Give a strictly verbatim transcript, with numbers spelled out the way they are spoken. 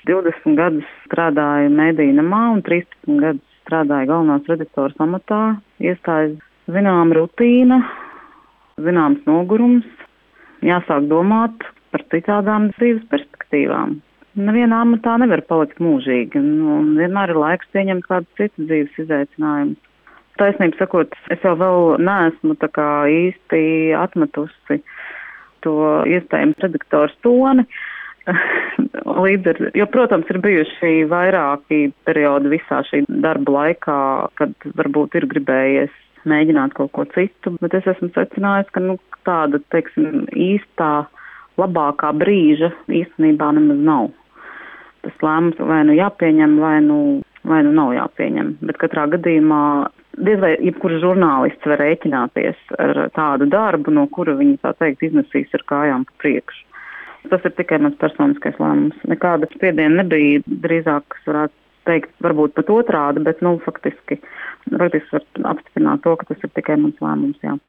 divdesmit gadus strādāju mediju namā un trīspadsmit gadus strādāju galvenās redaktoras amatā. Iestājas zinām rutīna, zināms nogurums, jāsāk domāt par citādām dzīves perspektīvām. Nevienā amatā nevar palikt mūžīgi, un vienmēr ir laiks pieņemt kādu citu dzīves izaicinājumu. Taisnība sakot, es jau vēl neesmu tā kā īsti atmetusi to iespējams redaktoru toni. Līdz ar, jo, protams, ir bijuši vairāki periodi visā šī darba laikā, kad varbūt ir gribējies mēģināt kaut ko citu, bet es esmu secinājusi, ka nu, tāda, teiksim, īstā, labākā brīža īstenībā nemaz nav. Tas lēmums vai nu jāpieņem, vai nu, vai nu nav jāpieņem. Bet katrā gadījumā diez vai jebkurš žurnālists var rēķināties ar tādu darbu, no kura viņi, tā teikt, iznesīs ar kājām pa priekšu. Tas ir tikai mans personiskais lēmums. Nekāda spiediena nebija, drīzāk, es varētu teikt, varbūt pat otrādi, bet, nu, faktiski, faktiski var apstiprināt to, ka tas ir tikai mans lēmums, jā.